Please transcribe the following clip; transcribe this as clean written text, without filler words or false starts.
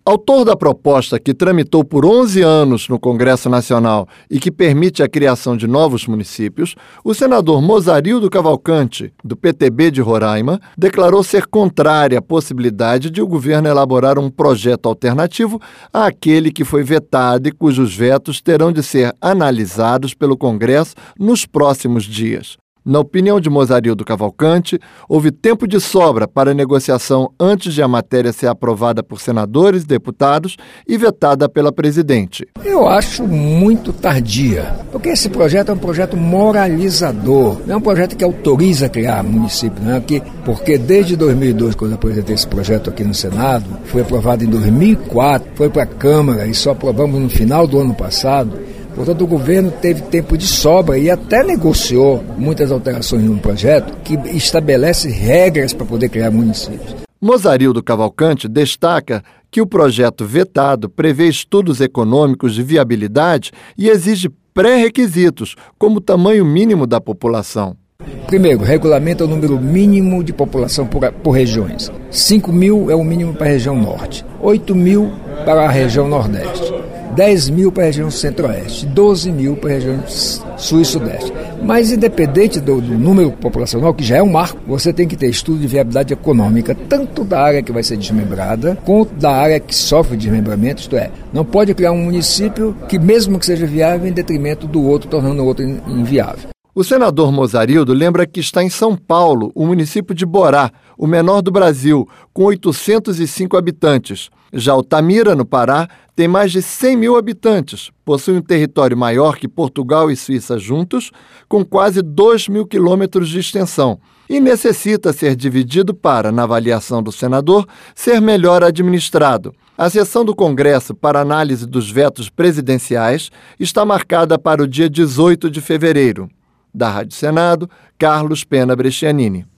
Autor da proposta que tramitou por 11 anos no Congresso Nacional e que permite a criação de novos municípios, o senador Mozarildo Cavalcante, do PTB de Roraima, declarou ser contrário à possibilidade de o governo elaborar um projeto alternativo àquele que foi vetado e cujos vetos terão de ser analisados pelo Congresso nos próximos dias. Na opinião de Mozarildo Cavalcante, houve tempo de sobra para a negociação antes de a matéria ser aprovada por senadores, deputados e vetada pela presidente. Eu acho muito tardia, porque esse projeto é um projeto moralizador, não é um projeto que autoriza criar município, não é? Porque desde 2002, quando eu apresentei esse projeto aqui no Senado, foi aprovado em 2004, foi para a Câmara e só aprovamos no final do ano passado. Portanto, o governo teve tempo de sobra e até negociou muitas alterações no projeto que estabelece regras para poder criar municípios. Mozarildo Cavalcante destaca que o projeto vetado prevê estudos econômicos de viabilidade e exige pré-requisitos, como o tamanho mínimo da população. Primeiro, regulamenta o número mínimo de população por regiões. 5 mil é o mínimo para a região norte, 8 mil para a região nordeste. 10 mil para a região centro-oeste, 12 mil para a região sul e sudeste. Mas independente do número populacional, que já é um marco, você tem que ter estudo de viabilidade econômica, tanto da área que vai ser desmembrada, quanto da área que sofre desmembramento, isto é, não pode criar um município que mesmo que seja viável, em detrimento do outro, tornando o outro inviável. O senador Mozarildo lembra que está em São Paulo o município de Borá, o menor do Brasil, com 805 habitantes. Já o Tamira, no Pará, tem mais de 100 mil habitantes, possui um território maior que Portugal e Suíça juntos, com quase 2 mil quilômetros de extensão, e necessita ser dividido para, na avaliação do senador, ser melhor administrado. A sessão do Congresso para análise dos vetos presidenciais está marcada para o dia 18 de fevereiro. Da Rádio Senado, Carlos Pena Brescianini.